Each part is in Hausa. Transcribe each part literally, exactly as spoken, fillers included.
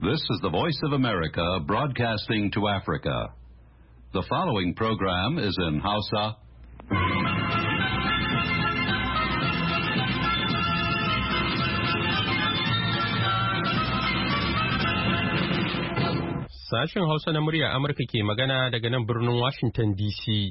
This is the Voice of America broadcasting to Africa. The following program is in Hausa. Sashen Hausa na murya Amurka ke magana daga nan birnin Washington D C.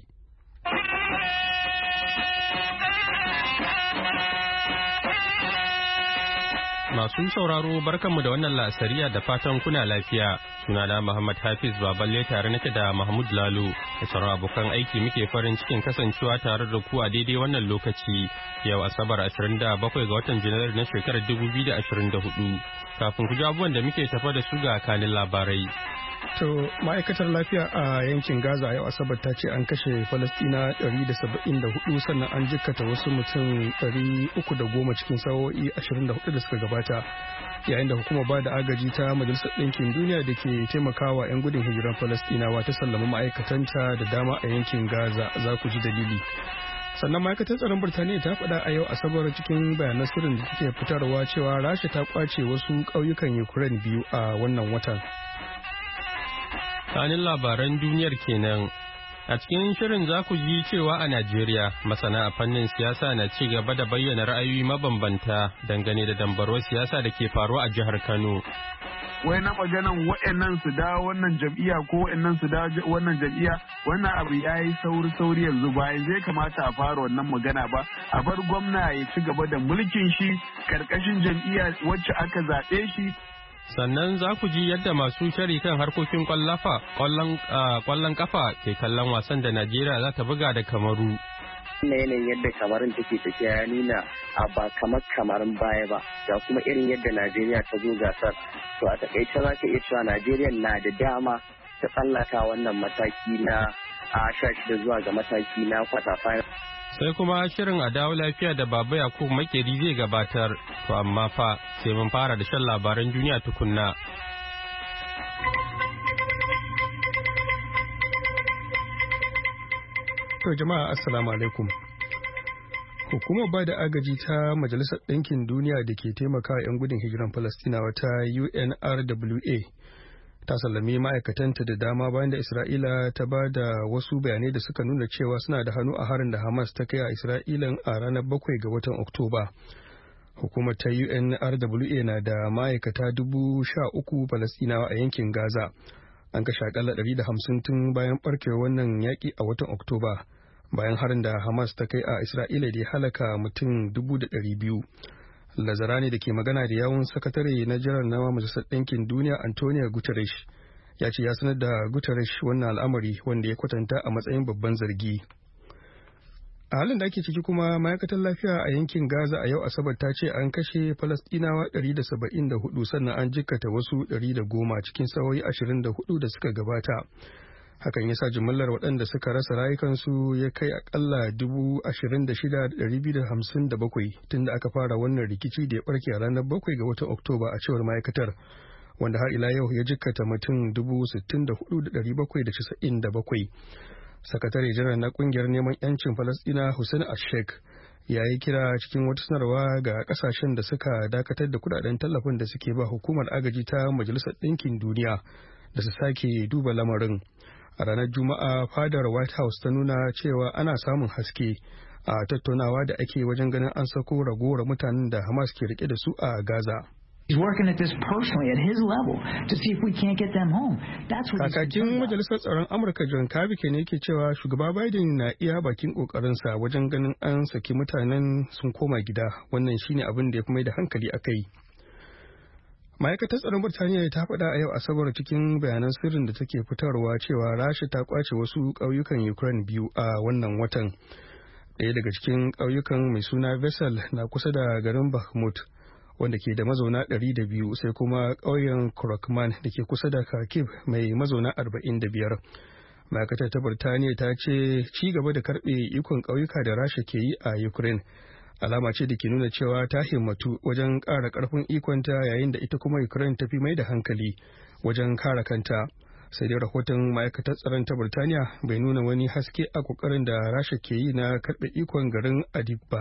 Masu sauraro barkanmu da wannan la'asariya da fatan kuna lafiya. Sunana Muhammad Hafiz Baballe tare nake da Mahmud Lalo da sauran abokan aiki muke farin cikin kasancewa tare da ku a daidai wannan lokaci. Yau Asabar ashirin da bakwai ga watan Janairu na shekarar dubu biyu da ashirin da hudu. Kafin ku ji abubuwan da muke tafa da su ga kanin labarai. To ma'aikatar lafiya a yankin Gaza a yau Asabar ta ce an kashe Falasɗina ɗari da saba'in da hudu sannan an jikkata wasu mutum ɗari uku da goma cikin sa'o'i ashirin da hudu da suka gabata. Yayin da hukumar ba da agaji ta Majalisar Ɗinkin Duniya da ke taimakawa 'yan gudun hijiran Falasɗinawa ta sallama ma'aikatanta da dama a yankin Gaza, za ku ji dalili. Sannan ma'aikatar tsaron Birtaniya ta faɗa a yau Asabar cikin bayanan sirrin da take fitarwa cewa Rasha ta kwace wasu ƙauyukan Ukraine biyu a wannan watan. Kanin labaran duniyar kenan. A cikin shirin za ku ji cewa a Najeriya masana a fannin siyasa na ci gaba da bayyana ra'ayoyi mabambanta dangane da dambarwar siyasa da ke faruwa a jihar Kano. Wai na maganan wa'annan su da wannan jam'iyya ko wa'annan su da wannan jam'iyya, wannan abu ya yi sauri sauri yanzu ba yanzu ya kamata a fara wannan magana ba, a bar gwamna ya ci gaba da mulkin shi karkashin jam'iyya wacce aka zaɓe shi. Sannan za ku ji yadda masu shari kan harkokin kwallon kafa ke kallon wasan da Najeriya za ta buga da Kamaru. Yanayin yadda Kamarun take tafiya ya nuna a ba kamar Kamarun baya ba, ga kuma irin yadda Najeriya ta zo gasar. To a takaice za ka iya cewa Najeriya na da dama ta tsallaka wannan mataki na a sha shida zuwa ga mataki na kwata final. Sai kuma shirin a dawo lafiya da Baba Yakubu Makeri zai gabatar, to amma fa sai mun fara da shan labaran duniya tukunna. To jama'a assalamu alaikum. Hukumar ba da agaji ta Majalisar Ɗinkin Duniya da ke taimakawa 'yan gudun hijiran Falastinawa ta U N R W A ta sallami ma'aikatanta da dama bayan da Isra'ila ta ba da wasu bayanai da suka nuna cewa suna da hannu a harin da Hamas ta kai a Isra'ilan a ranar bakwai ga watan Oktoba. Hukumar ta U N R W A na da ma'aikata dubu sha uku Falastinawa a yankin Gaza. An kashe akalla ɗari da hamsin tun bayan ɓarkewar wannan yaƙi a watan Oktoba, bayan harin da Hamas ta kai a Isra'ila da ya halaka mutum dubu da ɗari biyu. Lazarani da ke magana da yawun sakatare na jiran na Majalisar Ɗinkin Duniya Antonio Guterres ya ce ya sanar da Guterres wannan al'amari wanda ya kwatanta a matsayin babban zargi. A halin da ake ciki kuma ma'aikatar lafiya a yankin Gaza a yau Asabar ta ce an kashe Falastinawa ɗari da saba'in da hudu sannan an jikkata wasu ɗari da goma cikin sa'o'i ashirin da hudu da suka gabata. Hakan ya sa jimillar waɗanda suka rasa rayukansu ya kai akalla dubu ashirin da shida da ɗari biyu da hamsin da bakwai tun da aka fara wannan rikici da ya ɓarke a ranar bakwai ga watan Oktoba a cewar ma'aikatar, wanda har ila yau ya jikkata mutum dubu sittin da hudu da ɗari bakwai da casa'in da bakwai. Sakatare janar na ƙungiyar neman 'yancin Falasɗina Hussein Ashek ya yi kira cikin wata sanarwa ga ƙasashen da suka dakatar da kudaden tallafin da suke ba hukumar agaji ta Majalisar Ɗinkin Duniya da su sake duba lamarin. A ranar Juma'a fadar White House ta nuna cewa ana samun haske a tattaunawa da ake wajen ganin an sako ragowar mutanen da Hamas ke rike da su a Gaza. Kakakin Majalisar Tsaron Amurka John Kirby ne ke cewa shugaba Biden na iya bakin kokarinsa wajen ganin an saki mutanen sun koma gida, wannan shine abin da ya fi mai da hankali a kai. Ma'aikatar tsaron Birtaniya ta faɗa a yau Asabar cikin bayanan sirrin da take fitarwa cewa Rasha ta kwace wasu ƙauyukan Ukraine biyu a wannan watan. Ɗaya daga cikin ƙauyukan mai suna Vessel na kusa da garin Bakhmut, wanda ke da mazauna ɗari da biyu, sai kuma ƙauyen Krokman da ke kusa da Kharkiv mai mazauna arba'in da biyar. Ma'aikatar ta Birtaniya ta ce ci gaba da karɓe ikon ƙauyuka da Rasha ke yi a Ukraine alama ce da ke nuna cewa ta himmatu wajen ƙara ƙarfin ikonta, yayin da ita kuma Ukraine ta fi mai da hankali wajen kare kanta. Sai dai rahoton ma'aikatar tsaron ta Birtaniya bai nuna wani haske a ƙoƙarin da Rasha ke yi na karɓe ikon garin Adib ba.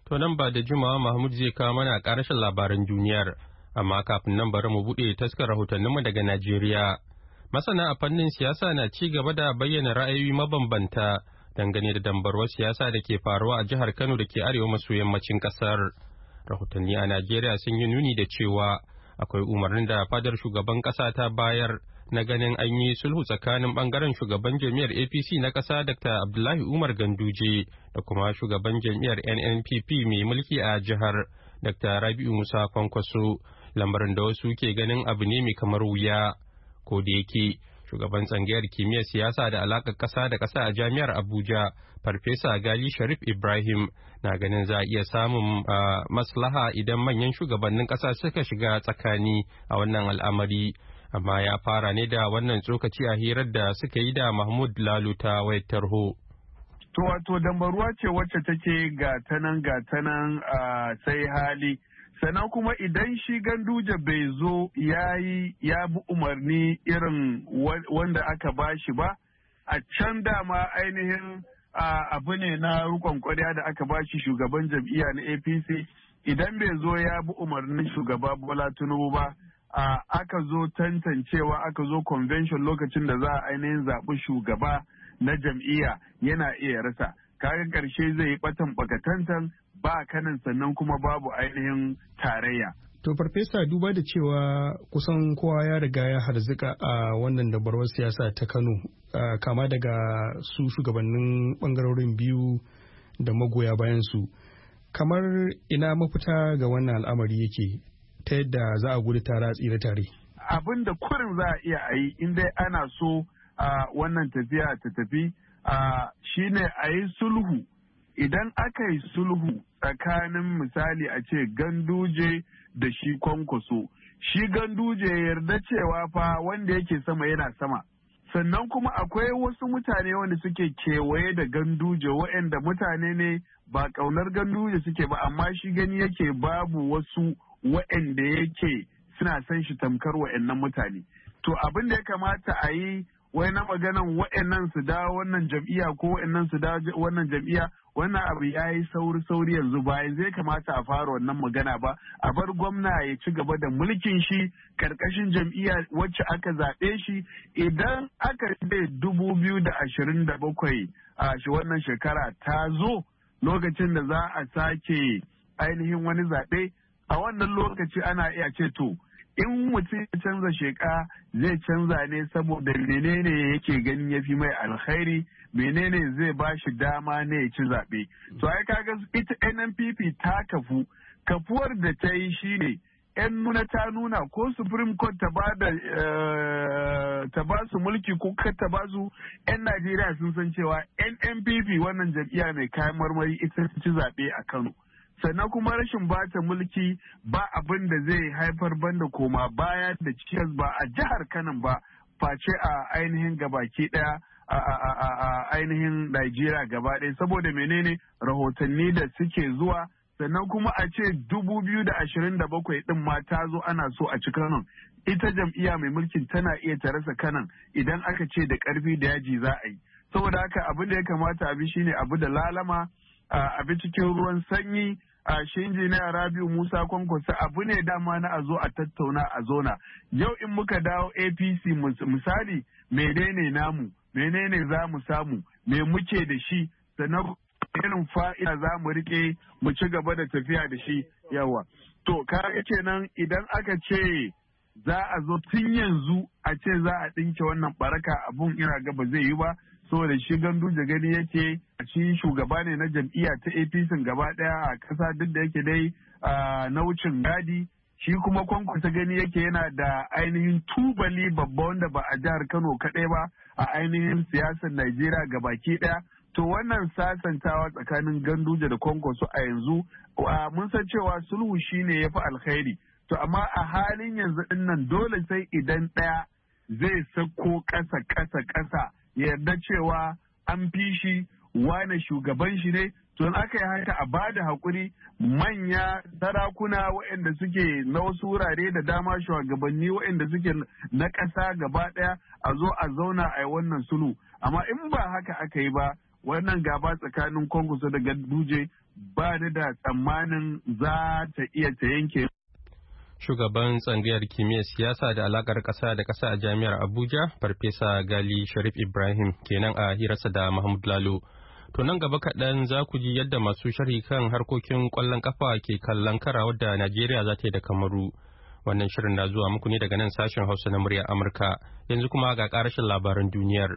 To nan ba da jimawa Mahmud zai kawo mana ƙarashin labaran duniyar, amma kafin nan bari mu buɗe taskar rahotanninmu daga Najeriya. Masana a fannin siyasa na ci gaba da bayyana ra'ayoyi mabambanta dangane da dambarwar siyasa da ke faruwa a jihar Kano da ke arewa maso yammacin ƙasar. Rahotanni a Najeriya sun yi nuni da cewa akwai umarnin da fadar shugaban ƙasa ta bayar na ganin an yi sulhu tsakanin bangaren shugaban jam'iyyar A P C na ƙasa Doctor Abdullahi Umar Ganduje da kuma shugaban jam'iyyar N N P P mai mulki a jihar Doctor Rabi'u Musa Kwankwaso, lamarin da wasu ke ganin abu ne mai kamar wuya. Ko da yake shugaban tsangayar kimiyyar siyasa da alaƙar ƙasa da ƙasa a jami'ar Abuja, Farfesa Gali Sharif Ibrahim, na ganin za a iya samun maslaha idan manyan shugabannin ƙasa suka shiga tsakani a wannan al'amari. Amma ya fara ne da wannan tsokaci a hirar da suka yi da Mahmud Lalu ta wayar tarho. To wato dambaruwa ce wacce take ga tanan ga tanan sai hali. Sannan kuma idan shi Ganduje bai zo ya yi ya bi umarni irin wanda aka bashi ba, a can dama ainihin abu ne na rukon kwarya da aka bashi shugaban jam'iyya na A P C, idan bai zo ya bi umarnin shugaba Bola Tinubu ba, aka zo tantancewa aka zo convention lokacin da za a ainihin zaɓi shugaba na jam'iyya yana iya rasa. Kaga ƙarshe zai yi ɓatan ɓakatantan ba kanan sannan kuma babu ainihin tarayya. To farfesa, duba da cewa kusan kowa ya riga ya harzika a wannan dabarwar siyasa ta Kano, kama daga su shugabannin bangarorin biyu da magoya bayan su, kamar ina mafita ga wannan al'amari yake ta yadda za a gudu tare a tsira tare. Abin da kurin za a iya a yi in dai ana so a wannan tafiya ta tafi shine a yi sulhu. Idan aka yi sulhu tsakanin misali a ce Ganduje da shi Kwankwaso, shi Ganduje yarda cewa fa wanda yake sama yana sama. Sannan kuma akwai wasu mutane wanda suke kewaye da Ganduje waɗanda mutane ne ba ƙaunar Ganduje suke ba, amma shi gani yake babu wasu waɗanda yake suna san shi tamkar waɗannan mutane. To abin da ya kamata a yi wai na maganan waɗannan su dawo wannan jam'iyya ko waɗannan su dawo wannan jam'iyya, wannan abu ya yi sauri sauri yanzu bayan zai kamata a fara wannan magana ba, a bar gwamna ya ci gaba da mulkin shi karkashin jam'iyya wacce aka zaɓe shi. Idan aka ce dubu biyu da ashirin da bakwai a shi wannan shekara ta zo lokacin da za a sake ainihin wani zaɓe, a wannan lokaci ana iya ce to in mutum ya canza sheka zai canza ne saboda menene yake ganin ya fi mai alkhairi, menene zai ba shi dama ne ya ci zaɓe. To ai kaga ita N N P P ta kafu, kafuwar da ta yi shine yan nuna ta nuna ko Supreme Court ta ba da ta ba su mulki ko kar ta ba su, yan Najeriya sun san cewa N N P P wannan jam'iyya mai kayan marmari ita ci zaɓe a Kano. Sannan kuma rashin bata mulki ba abin da zai haifar banda koma baya da cikas ba a jihar Kano ba, face a ainihin gabaki daya a ainihin Najeriya gaba ɗaya, saboda menene rahotanni da suke zuwa. Sannan kuma a ce dubu biyu da ashirin da bakwai ɗin ma ta zo ana so a ci Kano, ita jam'iyya mai mulkin tana iya ta rasa Kano idan aka ce da ƙarfi da yaji za a yi. Saboda haka abin da ya kamata a bi shine abu da lalama, a bi cikin ruwan sanyi. A shi injiniya Rabiu Musa Kwankwaso abu ne dama na a zo a tattauna a zona. Yau in muka dawo A P C misali, menene namu, menene za mu samu, me muke da shi, sannan irin fa'ida za mu rike mu ci gaba da tafiya da shi yawa. To kaga kenan idan aka ce za a zo tun yanzu a ce za a ɗinke wannan baraka, abun ina ga ba zai yi ba. Saboda shi Ganduje gani yake shi shugaba ne na jam'iyya ta A P C gaba daya a kasa, duk da yake dai na wucin gadi. Shi kuma Kwankwaso gani yake yana da ainihin tubali babba wanda ba a jihar Kano kaɗai ba, a ainihin siyasar Najeriya gabaki daya. To wannan sasantawa tsakanin Ganduje da Kwankwaso a yanzu mun san cewa sulhu shine ya fi alkhairi. To amma a halin yanzu din nan dole sai idan ɗaya zai sako ƙasa ƙasa ƙasa yarda cewa an fi shi wane shugaban shi ne. To in aka yi haka a bada haƙuri, manya sarakuna waɗanda suke na wasu wurare da dama, shugabanni waɗanda suke na ƙasa gaba ɗaya, a zo a zauna a yi wannan sulhu. Amma in ba haka aka yi ba, wannan gaba tsakanin Kwankwaso da Ganduje ba ni da tsammanin za ta iya ta yanke. Shugaban tsangayar kimiyyar siyasa da alakar ƙasa da ƙasa a jami'ar Abuja, Farfesa Gali Sharif Ibrahim kenan a hirarsa da Mahmud Lalo. To nan gaba kaɗan za ku ji yadda masu sharhi kan harkokin ƙwallon ƙafa ke kallon karawar da Najeriya za ta yi da Kamaru. Wannan shirin na zuwa muku ne daga nan sashen Hausa na muryar Amurka. Yanzu kuma ga ƙarashin labaran duniyar.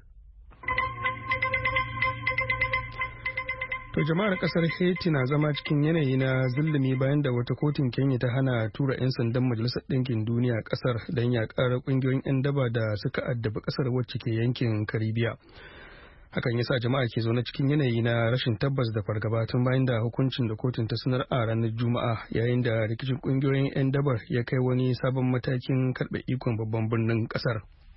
To jama'ar kasar Haiti na zama cikin yanayi na zulumi bayan da wata kotun Kenya ta hana tura 'yan sandan Majalisar Ɗinkin Duniya kasar don yaƙar ƙungiyoyin 'yan daba da suka addabi kasar wacce ke yankin Karibiya. Hakan yasa jama'a ke zaune cikin yanayi na rashin tabbas da fargaba tun bayan da hukuncin da kotun ta sanar a ranar Juma'a yayin da rikicin ƙungiyoyin 'yan dabar ya kai wani sabon matakin karɓe ikon babban birnin kasar.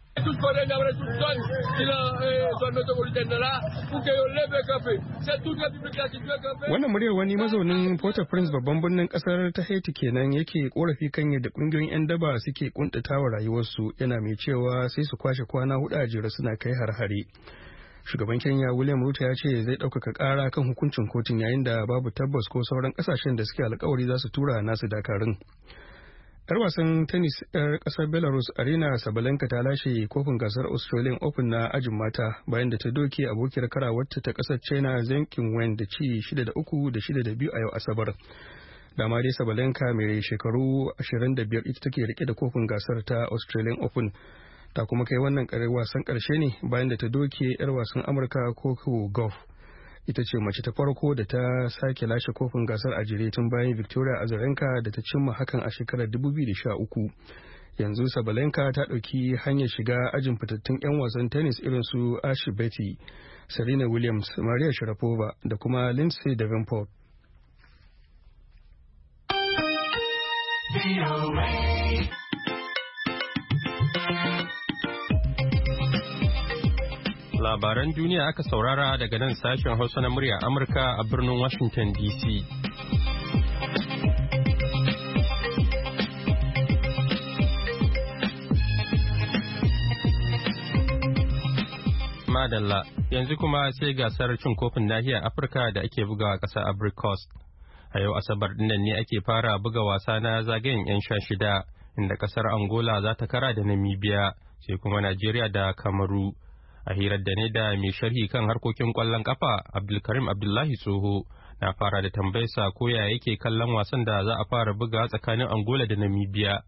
Wannan muryar wani mazaunin Port-au-Prince babban birnin kasar ta Haiti kenan yake korafi kan yadda kungiyoyin 'yan daba suke kuntatawa rayuwarsu, yana mai cewa sai su kwashe kwana hudu a jere suna kai har-hare. Shugaban Kenya William Ruto ya ce zai ɗaukaka ƙara kan hukuncin kotun yayin da babu tabbas ko sauran ƙasashen da suke alkawari za su tura nasu dakarun. Yar wasan tennis 'yar kasar Belarus Arina Sabalenka ta lashe kofin gasar Australian Open na ajin mata bayan da ta doke abokiyar karawarta ta kasar China Zheng Qinwen da ci shida da uku da shida da biyu a yau Asabar. Dama dai Sabalenka mai shekaru ashirin da biyar ita take rike da kofin gasar ta Australian Open. Ta kuma kai wannan kare wasan karshe ne bayan da ta doke 'yar wasan Amurka Coco Gauff. Ita ce mace ta farko da ta sake lashe kofin gasar a jere tun bayan Victoria Azarenka da ta cimma hakan a shekarar dubu biyu da sha uku. Yanzu Sabalenka ta ɗauki hanyar shiga ajin fitattun 'yan wasan tennis irin su Ashley Betty, Serena Williams, Maria Sharapova da kuma Lindsay Davenport. Labaran duniya aka saurara daga nan sashen Hausa na murya Amurka a birnin Washington D C. Madalla, yanzu kuma sai gasar cin kofin nahiyar Afirka da ake bugawa ƙasar Ivory Coast. A yau Asabar dinnan ne ake fara buga wasa na zagayen 'yan sha shida, inda ƙasar Angola za ta kara da Namibia, sai kuma Najeriya da Kamaru. A hirar da ne da mai sharhi kan harkokin kwallon kafa Abdulkarim Abdullahi Tsoho na fara da tambayarsa ko ya yake kallon wasan da za a fara buga tsakanin Angola da Namibia.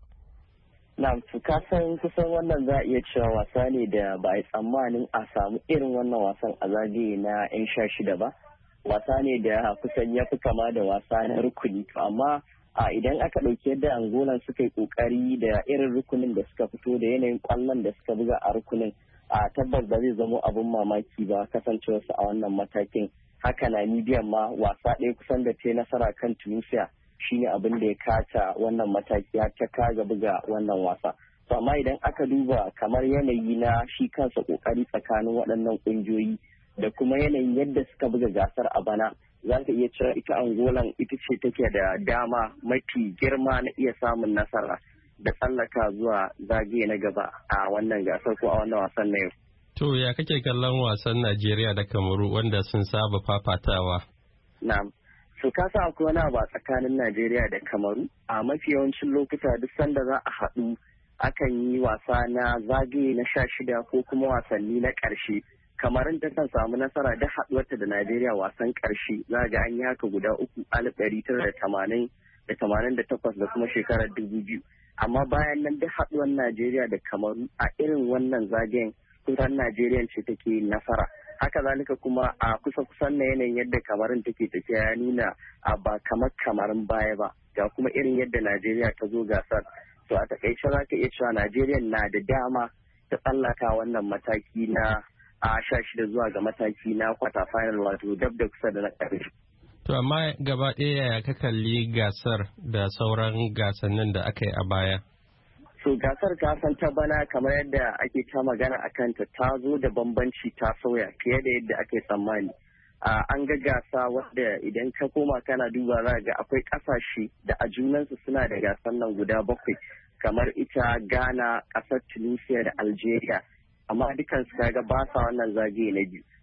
Na kasan kusan wannan za a iya cewa wasa ne da ba a yi tsammanin a samu irin wannan wasan a zagaye na 'yan sha shida ba. Wasa ne da kusan ya fi kama da wasa na rukuni, amma a idan aka ɗauki yadda Angola suka yi ƙoƙari da irin rukunin da suka fito da yanayin kwallon da suka buga a rukunin, a tabbas ba zai zamo abin mamaki ba kasancewarsu a wannan matakin. Haka Namibia ma wasa ɗaya kusan da ta nasara kan Tunisia shine abin da ya kata wannan mataki har ta kaga buga wannan wasa. To amma idan aka duba kamar yanayi na shi kansa kokari tsakanin waɗannan ƙungiyoyi da kuma yanayin yadda suka buga gasar a bana, za ka iya cewa ita Angolan ita ce take da dama mafi girma na iya samun nasara da tsallaka zuwa zagaye na gaba a wannan gasar ko a wannan wasan na yau. To ya kake kallon wasan Najeriya da Kamaru wanda sun saba fafatawa? Na'am. So ka sa akwai wani abu a tsakanin Najeriya da Kamaru, a mafi yawancin lokuta duk sanda za a haɗu akan yi wasa na zagaye na sha shida ko kuma wasanni na ƙarshe. Kamarun ta kan samu nasara da haɗuwarta da Najeriya wasan ƙarshe, za ga an yi haka guda uku alif ɗari tara da tamanin da tamanin da takwas da kuma shekarar dubu biyu. Amma bayan nan duk haɗuwar Najeriya da Kamaru a irin wannan zagayen kusan Najeriya ce take nasara. Haka zalika kuma a kusa kusan na yanayin yadda Kamarun take tafiya ya nuna a ba kamar Kamarun baya ba, ga kuma irin yadda Najeriya ta zo gasar. To a takaice za ka iya cewa Najeriya na da dama ta tsallaka wannan mataki na a sha shida zuwa ga mataki na kwata final, wato dab da kusa da na ƙarshe. To amma gaba ɗaya ya ka kalli gasar da sauran gasannin da aka yi a baya? So gasar kasan ta bana kamar yadda ake ta magana a kanta ta zo da bambanci, ta sauya fiye da yadda ake tsammani. An ga gasa wadda idan ka koma kana duba za ga akwai ƙasashe da a junansu suna da gasan nan guda bakwai, kamar ita Ghana, ƙasar Tunisia da Algeria. Amma dukansu kaga ba sa wannan zagaye na biyu.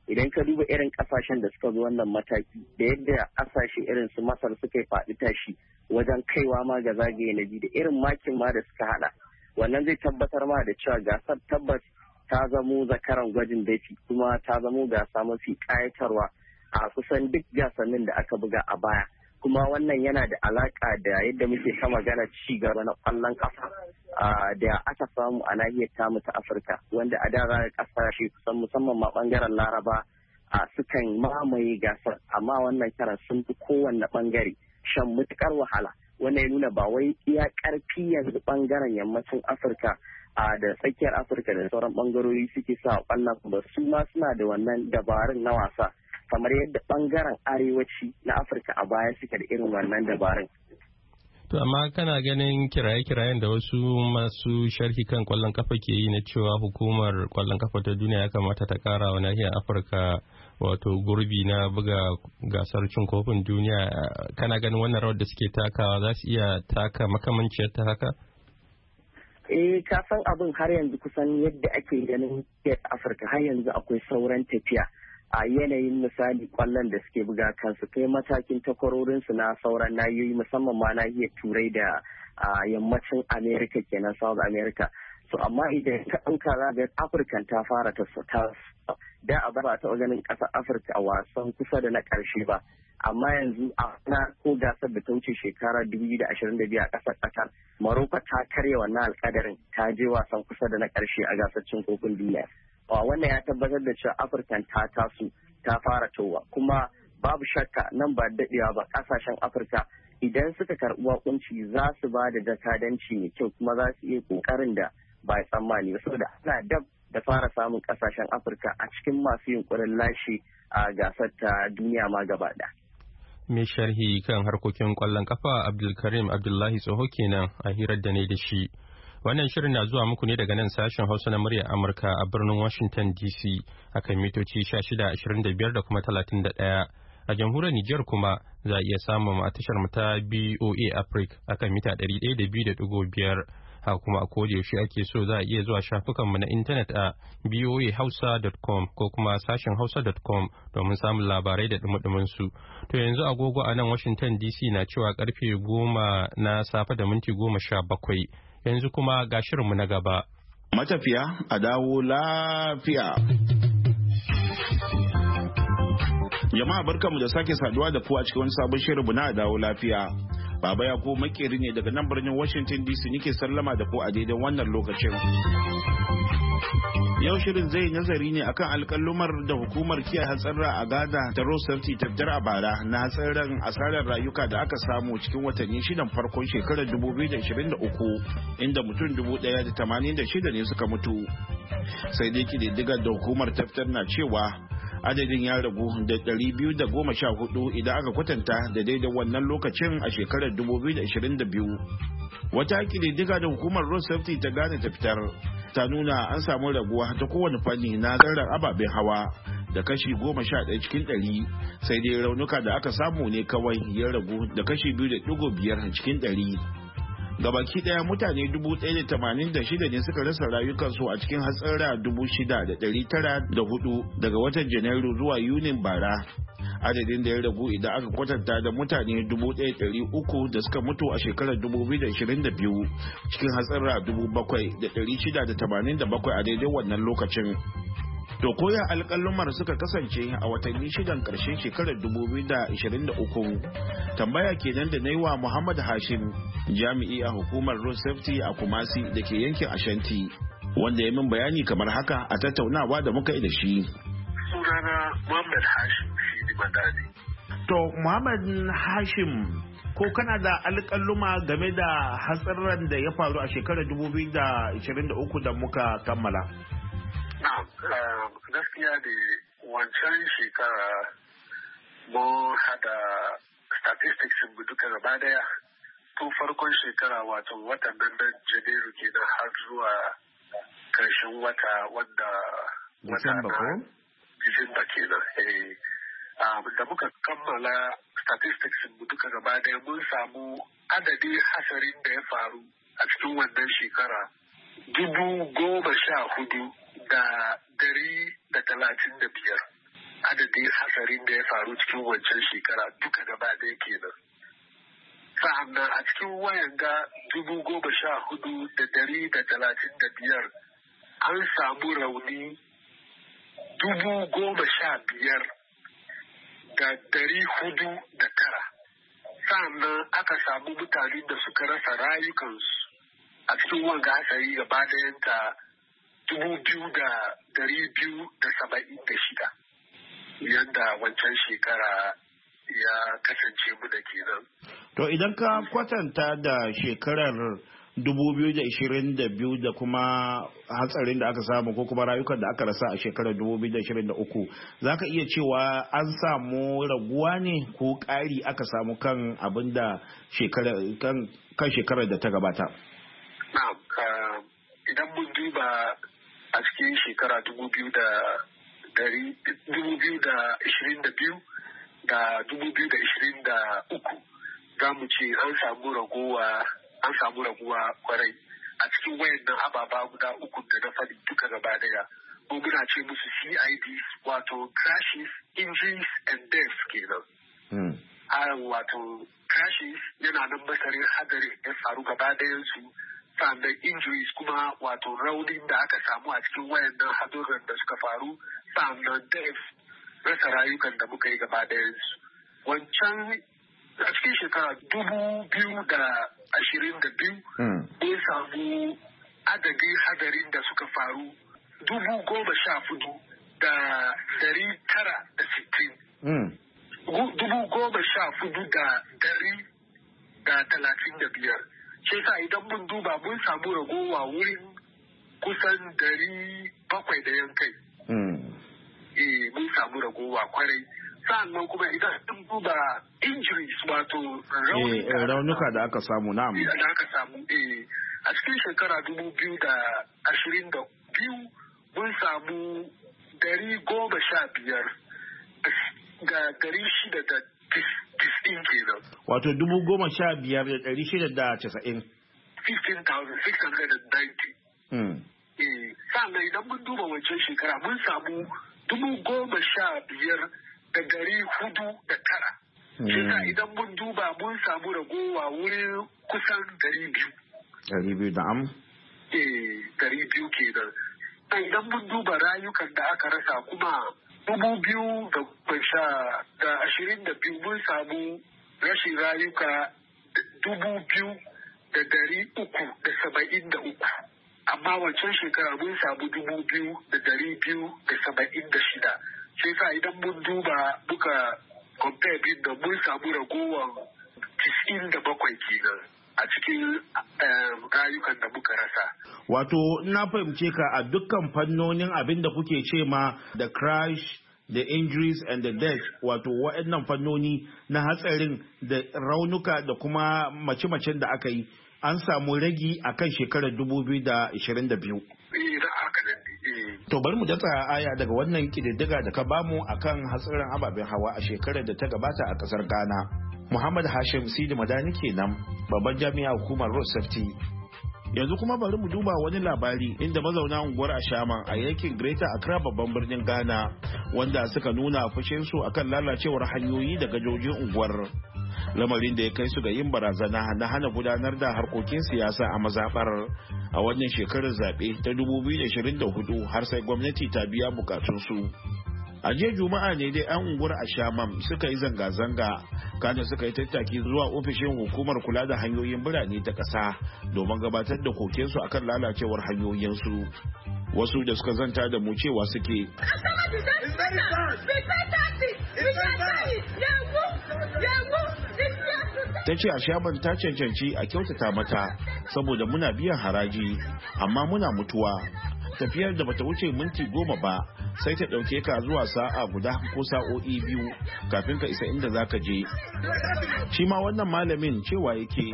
idan ka duba irin kasashen da suka zo wannan mataki da yadda kasashe irin su Masar suka yi faɗi tashi wajen kaiwa ma ga zagaye na biyu da irin makin ma da suka hada, wannan zai tabbatar ma da cewa gasar tabbas ta zamo zakaran gwajin dafi kuma ta zamo gasa mafi kayatarwa a kusan duk gasannin da aka buga a baya. Kuma wannan yana da alaka da yadda muke ta magana ci gaba na kwallon kafa da aka samu a nahiyar tamu ta Afirka, wanda a da za ka kasashe kusan musamman ma bangaren Laraba a sukan mamaye gasar, amma wannan karan sun fi kowanne bangare shan mutukar wahala. Wannan ya nuna ba wai iya karfi yanzu bangaren yammacin Afirka a da tsakiyar Afirka da sauran bangarori suke sa kwallon ba, su ma suna da wannan dabarun na wasa kamar yadda bangaren arewaci na Afirka a baya suke da irin wannan dabarun. To amma kana ganin kiraye-kirayen da wasu masu sharhi kan kwallon kafa ke yi na cewa hukumar kwallon kafa ta duniya ya kamata ta kara wa nahiyar Afirka wato gurbi na buga gasar cin kofin duniya, kana ganin wannan rawar da suke takawa za su iya taka makamanciyar ta haka? Eh, ka san abin har yanzu kusan yadda ake ganin Afirka har yanzu akwai sauran tafiya a yanayin misali kwallon da suke buga kansu kai matakin takwarorinsu na sauran nahiyoyi musamman ma nahiyar turai da yammacin Amerika kenan, South America. So amma idan ka ɗauka za ga Afirka ta fara ta da a ba ta ganin ƙasar Afirka a wasan kusa da na ƙarshe ba, amma yanzu a na ko gasar da ta wuce shekara dubu biyu da ashirin da biyu a ƙasar Qatar, Morocco ta karya wannan alƙadarin ta je wasan kusa da na ƙarshe a gasar cin kofin duniya. Wannan ya tabbatar da cewa Afirka ta taso ta fara towa, kuma babu shakka nan ba daɗewa ba ƙasashen Afirka idan suka karɓi wakunci za su ba da jakadanci mai kyau kuma za su iya ƙoƙarin da ba tsammani ba, saboda ana dab da fara samun ƙasashen Afirka a cikin masu yunkurin lashe a gasar ta duniya ma gaba ɗaya. Mai sharhi kan harkokin ƙwallon kafa Abdulkarim Abdullahi Tsoho kenan a hirar da ne da shi. Wannan shirin na zuwa muku ne daga nan sashen Hausa na muryar Amurka a birnin Washington D C akan mitoci shida ashirin da biyar da kuma talatin da ɗaya. A jamhuriyar Nijar kuma za a iya samun a tashar mu ta B O A Africa akan mita ɗari ɗaya da biyu da ɗigo biyar. Haka kuma a koda yaushe ake so za a iya zuwa shafukanmu na intanet a b o a hausa dot com ko kuma sashen hausa dot com domin samun labarai da dumudumin su. To yanzu agogo a nan Washington D C na cewa karfe goma na safe da minti goma sha bakwai. Yanzu kuma ga shirinmu na gaba. Matafiya a dawo lafiya. Jama'a barkanmu da sake saduwa da ku a cikin wani sabon shirinmu na dawo lafiya. Baba ya ko makeri ne daga nan birnin Washington D C nike sallama da ku a daidai wannan lokacin. Yau shirin zai nazari ne akan alƙalumar da hukumar kiyaye hatsarra a Gaza ta Road Safety ta fitar a bara na hatsarin asarar rayuka da aka samu cikin watanni shidan farkon shekarar dubu biyu da ashirin da uku, inda mutum dubu ɗaya da tamanin da shida ne suka mutu. Sai dai kididdigar da hukumar ta fitar na cewa adadin ya ragu da ɗari biyu da goma sha hudu idan aka kwatanta da daidai wannan lokacin a shekarar dubu biyu da ashirin da biyu. Wata kididdiga da hukumar Road Safety ta gane ta fitar ta nuna an samu raguwa ta kowane fanni na zarar ababen hawa da kashi goma sha ɗaya cikin ɗari, sai dai raunuka da aka samu ne kawai ya ragu da kashi biyu da ɗigo biyar cikin ɗari. Gabaki daya mutane dubu ɗaya da tamanin da shida ne suka rasa rayukansu a cikin hatsara dubu shida da ɗari tara da hudu daga watan Janairu zuwa Yunin bara. Adadin da ya ragu idan aka kwatanta da mutane dubu ɗaya ɗari uku da suka mutu a shekarar dubu biyu da ashirin da biyu cikin hatsara dubu bakwai da ɗari shida da tamanin da bakwai a daidai wannan lokacin. To koya alƙalumar suka kasance a watanni shidan ƙarshen shekarar dubu biyu da ashirin da uku. Tambaya kenan da na yi wa Muhammad Hashim, jami'i a hukumar Road Safety a Kumasi da ke yankin Ashanti, wanda ya min bayani kamar haka a tattaunawa da muka yi da shi. Sunana Muhammad Hashim Shidi Madani. To Muhammad Hashim, ko kana da alƙaluma game da hatsarin da ya faru a shekarar dubu biyu da ashirin da uku da muka kammala? Gaskiya da wancan shekara mun hada statistics mu duka gaba daya tun farkon shekara wato watan nan na Janairu kenan har zuwa karshen wata wanda wata na Disamba kenan. Da muka kammala statistics mu duka gaba daya mun samu adadin hasarin da ya faru a cikin wannan shekara dubu goma sha hudu da dari da talatin da biyar. adadin hatsarin da ya faru cikin wancan shekara duka gaba ɗaya kenan. Sa'annan a cikin wayan ga dubu goma sha hudu da dari da talatin da biyar an samu rauni dubu goma sha biyar da dari hudu da tara. Sa'annan aka samu mutane da suka rasa rayukansu a cikin wanga hatsari gaba ɗayanta dubu biyu da dari biyu da saba'in da shida. Yanda wancan shekara ya kasance mu da kenan. To idan ka kwatanta da shekarar dubu biyu da ishirin da biyu da kuma hatsarin da aka samu ko kuma rayukan da aka rasa a shekarar dubu biyu da ishirin da uku, za ka iya cewa an samu raguwa ne ko ƙari aka samu kan abin da kan shekarar da ta gabata? Na'am, idan mun duba a cikin shekara dubu biyu da ishirin da biyu da dubu biyu da ishirin da uku za mu ce an samu raguwa an samu raguwa kwarai a cikin wayannan ababa guda uku da na faɗi duka gaba daya ko muna ce musu C I Ds wato crashes, injuries and deaths kenan. A wato crashes yana nan masarin hadari ya faru gaba dayan su, sannan injuries kuma wato raunin da aka samu a cikin wayannan haduran da suka faru, sannan deaths rasa rayukan da muka yi gaba dayan su. Wancan a cikin shekara dubu biyu da ashirin da biyu mun samu adadin hadarin da suka faru dubu goma sha fudu da dari tara da sittin. Dubu goma sha fudu da dari da talatin da biyar. Shi sa idan mun duba mun samu ragowa wurin kusan dari bakwai da yankai. Eh mun samu ragowa kwarai. Sa'annan kuma idan sun duba injuries wato raunuka da aka samu na'am da aka samu eh a cikin shekara dubu biyu da ashirin da biyu mun samu dari goma sha biyar ga dari shida da tis'in kenan. Wato dubu goma sha biyar da dari shida da casa'in. fifteen thousand six hundred ninety. Eh sa'annan idan mun duba wancan shekara mun samu dubu goma sha biyar da gari hudu da tara. Shi idan mun duba mun samu ragowa wurin kusan gari biyu. Gari biyu da am? Eh, gari biyu kenan. Idan mun duba rayukan da aka rasa kuma dubu biyu da sha da ashirin da biyu mun samu rashin rayuka dubu biyu da dari uku da saba'in da uku. Amma wancan shekara mun samu dubu biyu da dari biyu da saba'in da shida. Sai sa idan mun duba muka compare din da mun samu ragowar tis'in da bakwai kenan a cikin rayukan da muka rasa. Wato na fahimce ka a dukkan fannonin abin da kuke ce ma da crash, the injuries and the death, wato waɗannan fannoni na hatsarin da raunuka da kuma mace-macen da aka yi an samu ragi a kan shekarar dubu biyu da ishirin da biyu. To bari mu datsa aya daga wannan kididdiga da ka bamu akan hatsarin ababen hawa a shekarar da ta gabata a kasar Ghana. Muhammad Hashim Sidi Madani kenan, babban jami'a hukumar Road Safety. Yanzu kuma bari mu duba wani labari inda mazauna unguwar Ashaman a yankin Greater Accra babban birnin Ghana wanda suka nuna fushinsu akan lalacewar hanyoyi da gajojin unguwar. Lamarin da ya kai su ga yin barazana na hana gudanar da harkokin siyasa a mazaɓar a wannan shekarar zaɓe ta dubu biyu da ishirin da hudu har sai gwamnati ta biya bukatunsu. A jiya Juma'a ne dai 'yan unguwar Ashamam suka yi zanga-zanga kana suka yi tattaki zuwa ofishin hukumar kula da hanyoyin birane ta ƙasa domin gabatar da kokensu akan lalacewar hanyoyinsu. Wasu da suka zanta da mu cewa suke ta ce Ashaman ta cancanci a kyautata mata saboda muna biyan haraji amma muna mutuwa. Tafiyar da bata wuce minti goma ba sai ta ɗauke ka zuwa sa'a guda ko sa'o'i biyu kafin ka isa inda zaka je. Shi ma wannan malamin cewa yake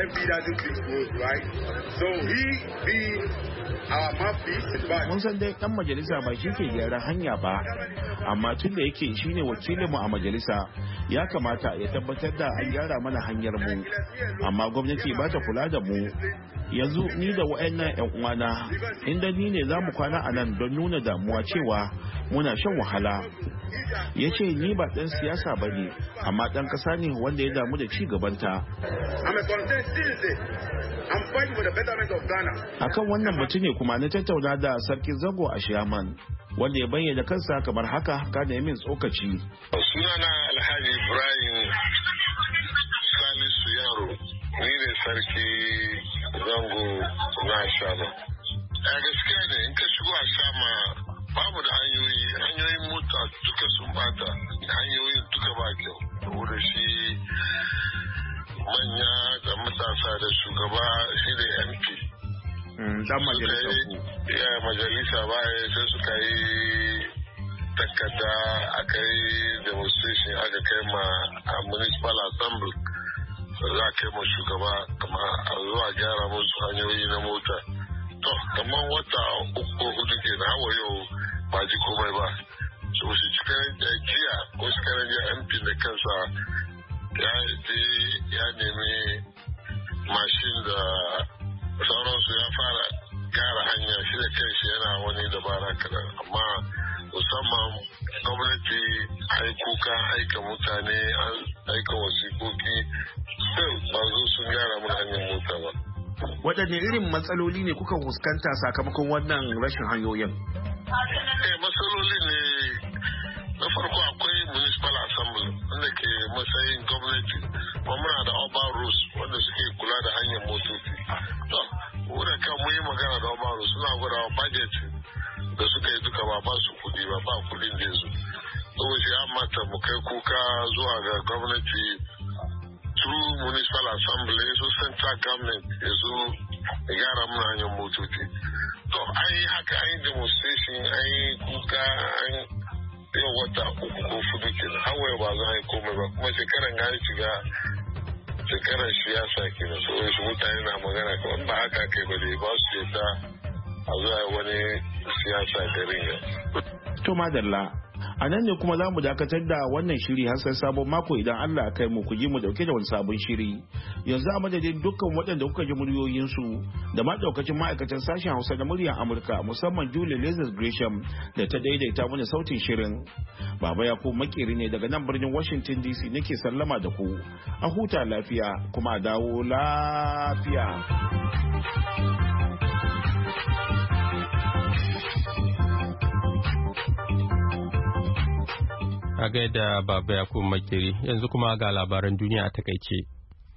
mun san dai ɗan majalisa ba shi ke gyaran hanya ba, amma tun da yake shine wakilinmu a majalisa ya kamata ya tabbatar da an gyara mana hanyar mu, amma gwamnati ba ta kula da mu. yanzu ni da wa'annan 'yan uwana inda ni ne za mu kwana a nan don nuna damuwa cewa muna shan wahala. Ya ce ni ba ɗan siyasa ba ne, amma ɗan ƙasa ne wanda ya damu da ci gabanta. Akan wannan batu ne kuma na tattauna da sarkin zango a Shiyaman, wanda ya bayyana kansa kamar haka kada ya min tsokaci. Sunana Alhaji Ibrahim Salisu Yaro, ni ne sarki zango na Shama. A gaskiya ne in ka shigo a Shama babu da hanyoyi, hanyoyin mota duka sun bata, hanyoyin duka ba kyau. Saboda shi manya da matasa da shugaba shi da M P. Dan majalisa ku. Ya majalisa baya sai suka yi takarda aka yi demonstration aka kai ma a municipal assembly za a kai ma shugaba kama a zuwa gyara musu hanyoyi na mota. To kamar wata uku hudu ke na hawa yau ba ji komai ba. So shi cikin jiya ko cikin jiya M P da kansa ya nemi mashin da sauransu ya fara gyara hanya shi da kai shi yana wani dabara kadan amma musamman gwamnati aikuka aika mutane an aika wasikoki sai ba zo sun gyara mun hanyar mota ba. Waɗanne irin matsaloli ne kuka fuskanta sakamakon wannan rashin hanyoyin? Eh matsaloli ne na farko akwai municipal assembly wanda ke matsayin gwamnati kuma muna da urban rules wanda suke kula da hanyar motoci. To, wurin kan mu yi magana da urban rules suna gwada budget da suka yi duka ba ba su kudi ba ba kudin da su. Saboda shi an mata mu kai kuka zuwa ga gwamnati through municipal assembly su central government ya zo ya gyara muna hanyar motoci. To, an yi haka an yi demonstration an yi kuka an yau wata uku ko fudu kenan hawaye ba za a yi komai ba kuma shekaran gani shiga shekarar siyasa kenan so su mutane na magana kawai ba haka kai ba dai ba su yadda a zuwa wani siyasa garin ya. To madalla a nan ne kuma za mu dakatar da wannan shiri har sai sabon mako idan Allah kai mu ku ji mu dauke da wani sabon shiri. Yanzu a madadin dukkan waɗanda kuka ji muryoyinsu da ma daukacin ma'aikatan sashen Hausa da muryar Amurka musamman Julie Lazarus Gresham da ta daidaita mana sautin shirin. Baba ya ko makeri ne daga nan birnin Washington D C nake sallama da ku. A huta lafiya kuma a dawo lafiya. A gaida Baba Yakubu Makeri yanzu kuma ga labaran duniya a takaice.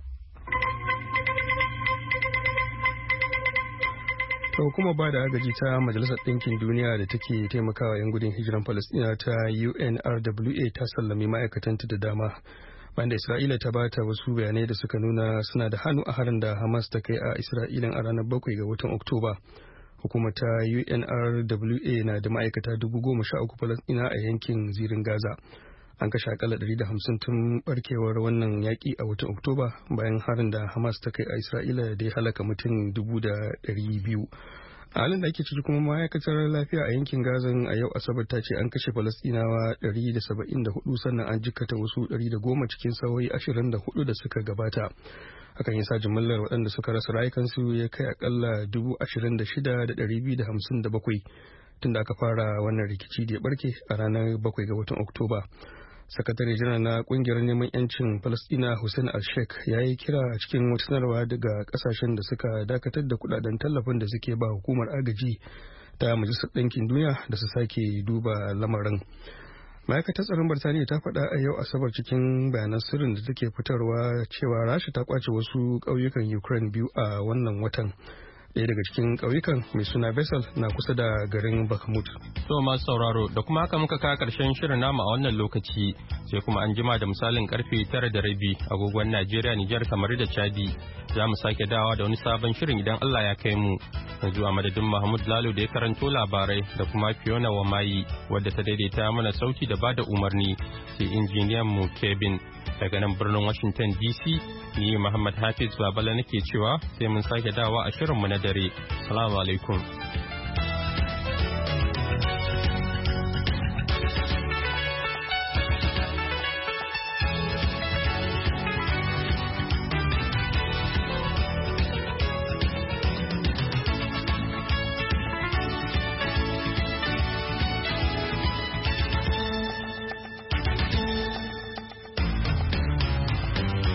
ta hukumar ba da agaji ta Majalisar Ɗinkin Duniya da take taimakawa 'yan gudun hijiran Falasɗina ta U N R W A ta sallami ma'aikatanta da dama. Bayan da Isra'ila ta bata wasu bayanai da suka nuna suna da hannu a harin da Hamas ta kai a Isra'ilan a ranar bakwai ga watan Oktoba. Hukumar ta U N R W A na da ma'aikata dubu goma sha uku Falasɗina a yankin zirin Gaza. An kashe akalla ɗari da hamsin tun barkewar wannan yaƙi a watan Oktoba bayan harin da Hamas ta kai a Isra'ila da ya halaka mutum dubu da ɗari biyu. A halin da ake ciki kuma ma'aikatar lafiya a yankin Gazan a yau Asabar ta ce an kashe Falasɗinawa ɗari da saba'in da hudu sannan an jikkata wasu ɗari da goma cikin sa'o'i ashirin da hudu da suka gabata. Hakan yasa jimillar waɗanda suka rasa rayukansu ya kai akalla dubu ashirin da shida da ɗari biyu da hamsin da bakwai tun da aka fara wannan rikici da ya barke a ranar bakwai ga watan Oktoba. Sakatare janar na kungiyar neman yancin Falasɗina Hussein Al-Sheikh ya yi kira a cikin wata sanarwa daga kasashen da suka dakatar da kudaden tallafin da suke ba hukumar agaji ta Majalisar Ɗinkin Duniya da su sake duba lamarin. Ma'aikatar tsaron Birtaniya ta faɗa a yau Asabar cikin bayanan sirrin da take fitarwa cewa Rasha ta kwace wasu ƙauyukan Ukraine biyu a wannan watan. Ɗaya daga cikin ƙauyukan mai suna Vessel na kusa da garin Bakhmut. To masu sauraro da kuma haka muka kawo ƙarshen shirin namu a wannan lokaci sai kuma an jima da misalin karfe tara da rabi agogon Najeriya, Nijar, kamar da Chadi. Za mu sake dawa da wani sabon shirin idan Allah ya kai mu. Yanzu a madadin Mahmud Lalo da ya karanto labarai da kuma Fiona Wamayi wadda ta daidaita mana sauti da bada umarni sai injiniyan mu Kevin. Daga nan birnin Washington D C ni Muhammad Hafiz Babala nake cewa sai mun sake dawa a shirinmu na dare. Assalamu alaikum.